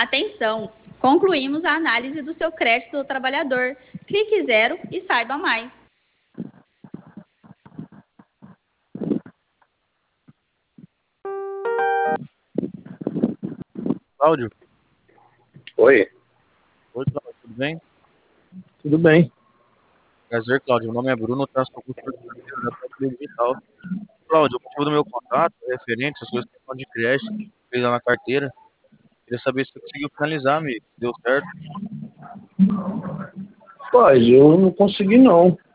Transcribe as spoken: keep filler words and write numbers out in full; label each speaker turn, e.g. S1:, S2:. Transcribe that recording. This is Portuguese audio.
S1: Atenção! Concluímos a análise do seu crédito do trabalhador. Clique zero e saiba mais.
S2: Cláudio?
S3: Oi.
S2: Oi, Cláudio, tudo bem?
S3: Tudo bem.
S2: Prazer, Cláudio. Meu nome é Bruno, eu sou consultor financeiro da Tecnologia Digital. Cláudio, o motivo do meu contato é referente às suas questões de crédito que fez lá na carteira. Queria saber se você conseguiu finalizar, amigo. Deu certo?
S3: Pai, eu não consegui não.